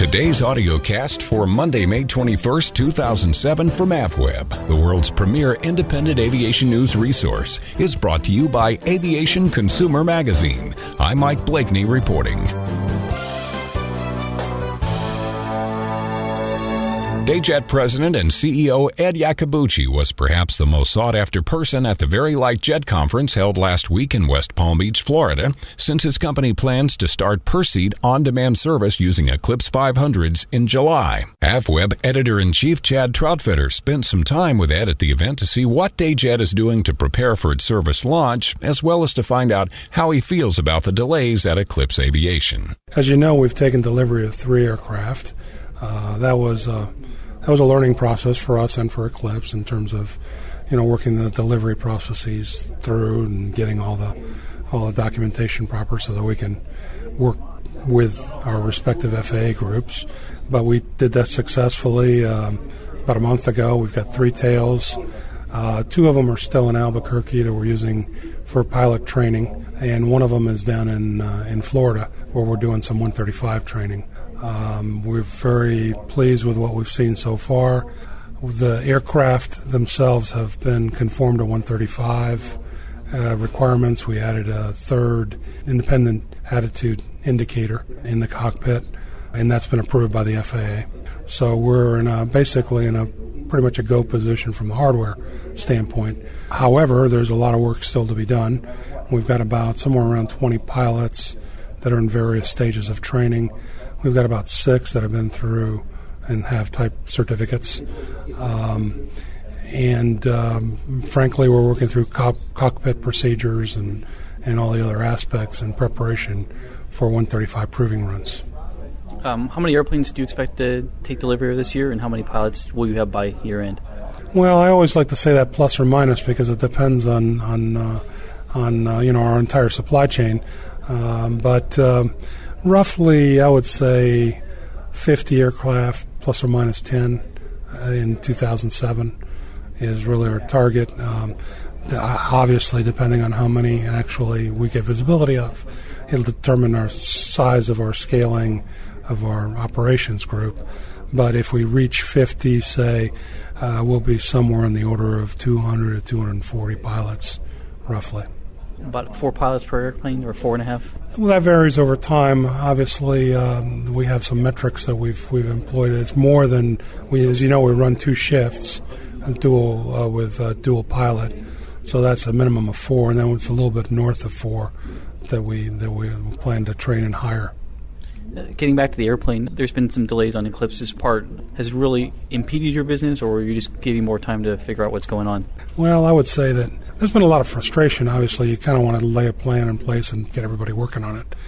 Today's audio cast for Monday, May 21st, 2007 from AvWeb, the world's premier independent aviation news resource, is brought to you by Aviation Consumer Magazine. I'm Mike Blakeney reporting. DayJet President and CEO Ed Iacobucci was perhaps the most sought-after person at the Very Light Jet Conference held last week in West Palm Beach, Florida, since his company plans to start per-seat on-demand service using Eclipse 500s in July. AvWeb editor-in-chief Chad Troutfetter spent some time with Ed at the event to see what DayJet is doing to prepare for its service launch, as well as to find out how he feels about the delays at Eclipse Aviation. As you know, we've taken delivery of 3 aircraft. That was a learning process for us and for Eclipse in terms of, working the delivery processes through and getting all the documentation proper so that we can work with our respective FAA groups. But we did that successfully about a month ago. We've got 3 tails. 2 of them are still in Albuquerque that we're using for pilot training, and one of them is down in Florida where we're doing some 135 training. We're very pleased with what we've seen so far. The aircraft themselves have been conformed to 135 requirements. We added a 3rd independent attitude indicator in the cockpit, and that's been approved by the FAA. So we're basically in a pretty much a go position from the hardware standpoint. However, there's a lot of work still to be done. We've got about somewhere around 20 pilots that are in various stages of training. We've got about 6 that have been through and have type certificates. Frankly, we're working through cockpit procedures and all the other aspects in preparation for 135 proving runs. How many airplanes do you expect to take delivery of this year, and how many pilots will you have by year end? Well, I always like to say that plus or minus because it depends on our entire supply chain. But roughly, I would say 50 aircraft plus or minus 10 in 2007 is really our target. Obviously, depending on how many actually we get visibility of, it'll determine our size of our scaling of our operations group. But if we reach 50, say, we'll be somewhere in the order of 200 to 240 pilots, roughly. About 4 pilots per airplane, or 4.5? Well, that varies over time. Obviously, we have some metrics that we've employed. It's more than as you know, we run 2 shifts, with dual pilot. So that's a minimum of 4, and then it's a little bit north of 4 that we plan to train and hire. Getting back to the airplane, there's been some delays on Eclipse's part. Has it really impeded your business, or are you just giving more time to figure out what's going on? Well, I would say that there's been a lot of frustration. Obviously, you kind of want to lay a plan in place and get everybody working on it.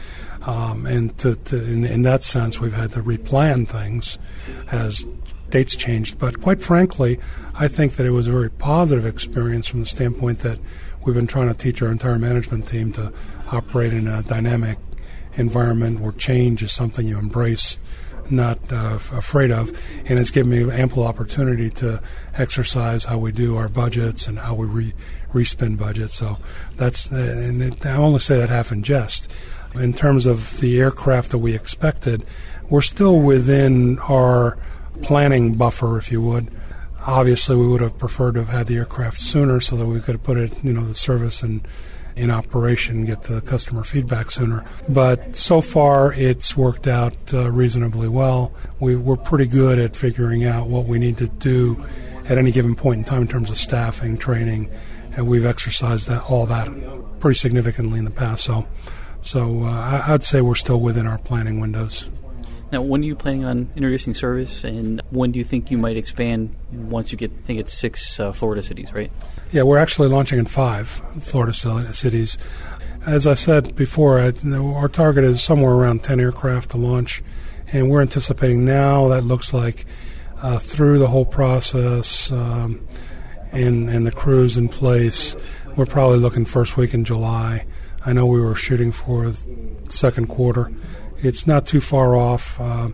In that sense, we've had to replan things as dates changed. But quite frankly, I think that it was a very positive experience from the standpoint that we've been trying to teach our entire management team to operate in a dynamic environment where change is something you embrace, not afraid of, and it's given me ample opportunity to exercise how we do our budgets and how we respend budgets. So that's, I only say that half in jest. In terms of the aircraft that we expected, we're still within our planning buffer, if you would. Obviously, we would have preferred to have had the aircraft sooner so that we could have put it, the service in operation, get the customer feedback sooner. But so far, it's worked out reasonably well. We're pretty good at figuring out what we need to do at any given point in time in terms of staffing, training, and we've exercised all that pretty significantly in the past. So I'd say we're still within our planning windows. Now, when are you planning on introducing service, and when do you think you might expand once you think it's 6 Florida cities, right? Yeah, we're actually launching in 5 Florida cities. As I said before, our target is somewhere around 10 aircraft to launch, and we're anticipating now that looks like through the whole process and the crews in place, we're probably looking first week in July. I know we were shooting for the second quarter. It's not too far off.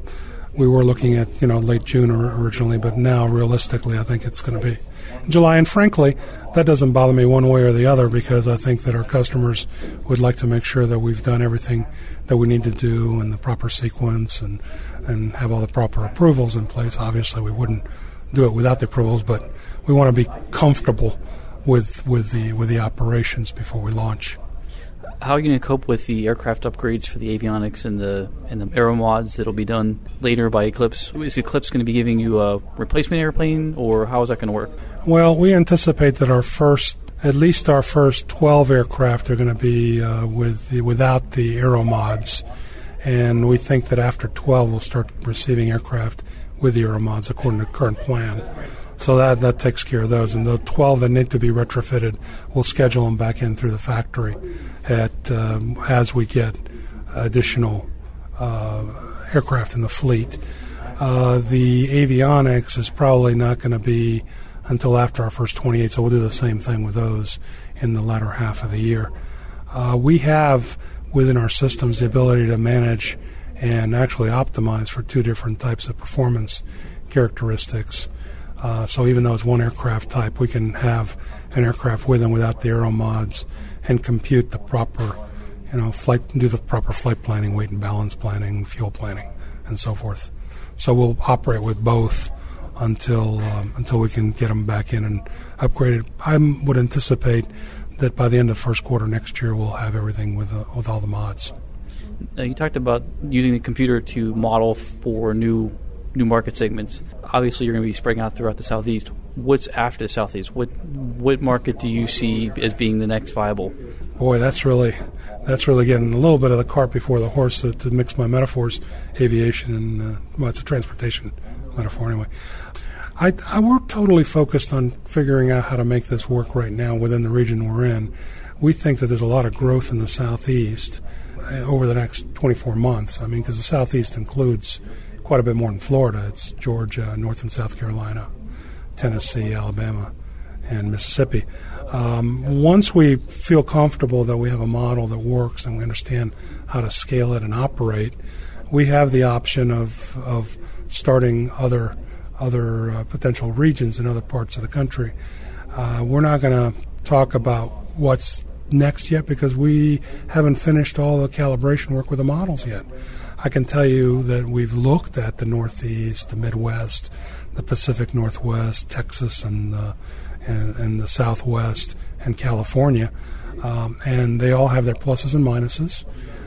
we were looking at late June originally, but now realistically I think it's going to be July. And frankly, that doesn't bother me one way or the other, because I think that our customers would like to make sure that we've done everything that we need to do in the proper sequence and have all the proper approvals in place. Obviously, we wouldn't do it without the approvals, but we want to be comfortable with the operations before we launch. How are you going to cope with the aircraft upgrades for the avionics and the aero mods that'll be done later by Eclipse? Is Eclipse going to be giving you a replacement airplane, or how is that going to work? Well, we anticipate that at least our first 12 aircraft are going to be without the aero mods, and we think that after 12 we'll start receiving aircraft with the aero mods according to current plan. So that takes care of those. And the 12 that need to be retrofitted, we'll schedule them back in through the factory as we get additional aircraft in the fleet. The avionics is probably not going to be until after our first 28, so we'll do the same thing with those in the latter half of the year. We have within our systems the ability to manage and actually optimize for two different types of performance characteristics. So even though it's one aircraft type, we can have an aircraft with and without the aero mods and compute the proper, do the proper flight planning, weight and balance planning, fuel planning, and so forth. So we'll operate with both until we can get them back in and upgraded. I would anticipate that by the end of the first quarter next year, we'll have everything with all the mods. You talked about using the computer to model for new market segments. Obviously, you're going to be spreading out throughout the Southeast. What's after the Southeast? What market do you see as being the next viable? Boy, that's really getting a little bit of the cart before the horse, to mix my metaphors. Aviation and it's a transportation metaphor anyway. We're totally focused on figuring out how to make this work right now within the region we're in. We think that there's a lot of growth in the Southeast over the next 24 months. Because the Southeast includes quite a bit more than Florida. It's Georgia, North and South Carolina, Tennessee, Alabama, and Mississippi. Once we feel comfortable that we have a model that works and we understand how to scale it and operate, we have the option of starting other potential regions in other parts of the country. We're not going to talk about what's next yet because we haven't finished all the calibration work with the models yet. I can tell you that we've looked at the Northeast, the Midwest, the Pacific Northwest, Texas, and the Southwest, and California, and they all have their pluses and minuses.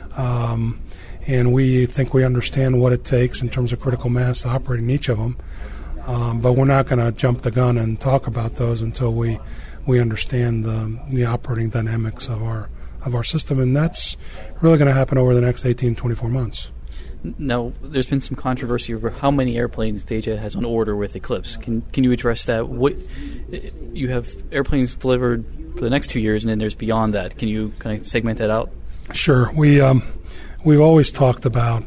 And we think we understand what it takes in terms of critical mass to operate in each of them. But we're not going to jump the gun and talk about those until we understand the operating dynamics of our system, and that's really going to happen over the next 18, 24 months. Now, there's been some controversy over how many airplanes DEJA has on order with Eclipse. Can you address that? You have airplanes delivered for the next 2 years, and then there's beyond that. Can you kind of segment that out? Sure. We've always talked about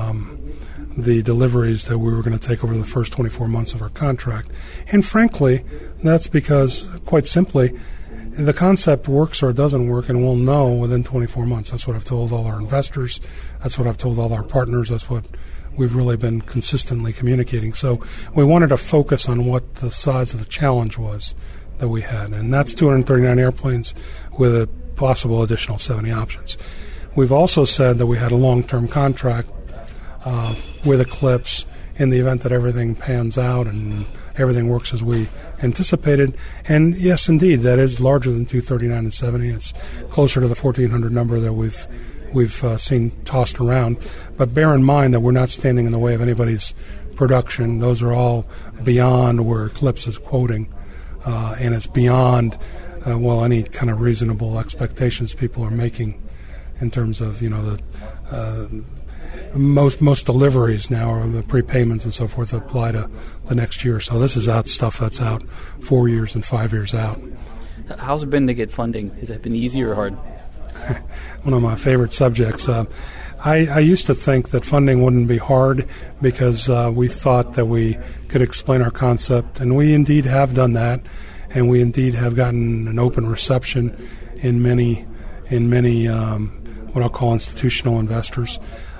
the deliveries that we were going to take over the first 24 months of our contract. And frankly, that's because, quite simply, the concept works or it doesn't work, and we'll know within 24 months. That's what I've told all our investors. That's what I've told all our partners. That's what we've really been consistently communicating. So we wanted to focus on what the size of the challenge was that we had, and that's 239 airplanes with a possible additional 70 options. We've also said that we had a long-term contract with Eclipse in the event that everything pans out and everything works as we anticipated. And yes, indeed, that is larger than 239 and 70. It's closer to the 1,400 number that we've seen tossed around. But bear in mind that we're not standing in the way of anybody's production. Those are all beyond where Eclipse is quoting, and it's beyond any kind of reasonable expectations people are making in terms of the most deliveries now, or the prepayments and so forth, apply to the next year. So this is stuff that's out 4 years and 5 years out. How's it been to get funding? Has it been easy or hard? One of my favorite subjects. I used to think that funding wouldn't be hard because we thought that we could explain our concept, and we indeed have done that, and we indeed have gotten an open reception in many what I'll call institutional investors.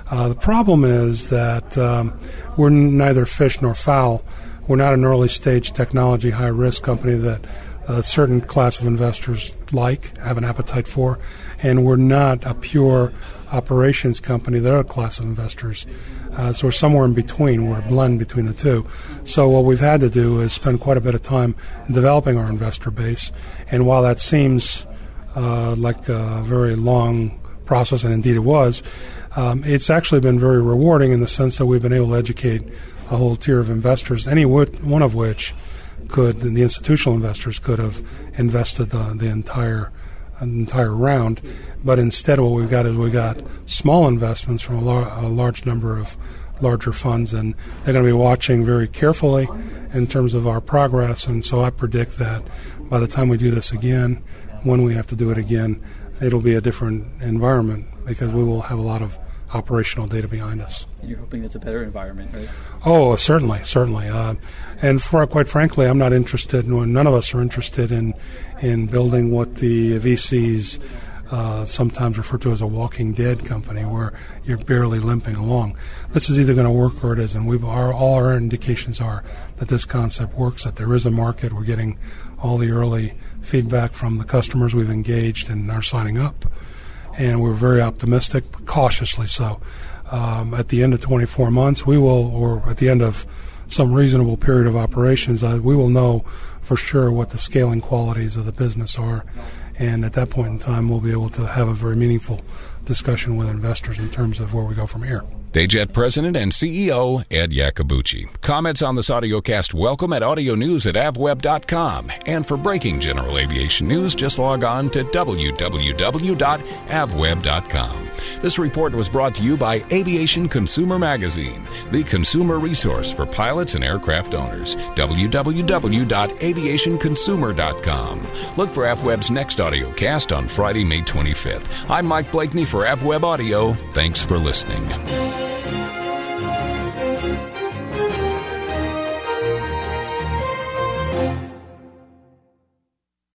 The problem is that we're neither fish nor fowl. We're not an early-stage technology, high-risk company that a certain class of investors have an appetite for, and we're not a pure operations company that other class of investors. So we're somewhere in between. We're a blend between the two. So what we've had to do is spend quite a bit of time developing our investor base, and while that seems like a very long process, and indeed it was, it's actually been very rewarding in the sense that we've been able to educate a whole tier of investors, any one of which the institutional investors could have invested the entire round. But instead what we've got is we got small investments from a large number of larger funds, and they're going to be watching very carefully in terms of our progress. And so I predict that by the time we do this again, when we have to do it again, it'll be a different environment because we will have a lot of operational data behind us. And you're hoping that's a better environment, right? Oh, certainly. And quite frankly, I'm not interested, none of us are interested in building what the VCs sometimes refer to as a walking dead company where you're barely limping along. This is either going to work or it isn't. All our indications are that this concept works, that there is a market. We're getting all the early feedback from the customers we've engaged and are signing up. And we're very optimistic, cautiously so. At the end of 24 months, or at the end of some reasonable period of operations, we will know for sure what the scaling qualities of the business are. And at that point in time, we'll be able to have a very meaningful discussion with investors in terms of where we go from here. DayJet President and CEO Ed Iacobucci. Comments on this audiocast welcome at audionews@avweb.com. And for breaking general aviation news, just log on to www.avweb.com. This report was brought to you by Aviation Consumer Magazine, the consumer resource for pilots and aircraft owners. www.aviationconsumer.com. Look for AvWeb's next audiocast on Friday, May 25th. I'm Mike Blakeney for AvWeb Audio. Thanks for listening.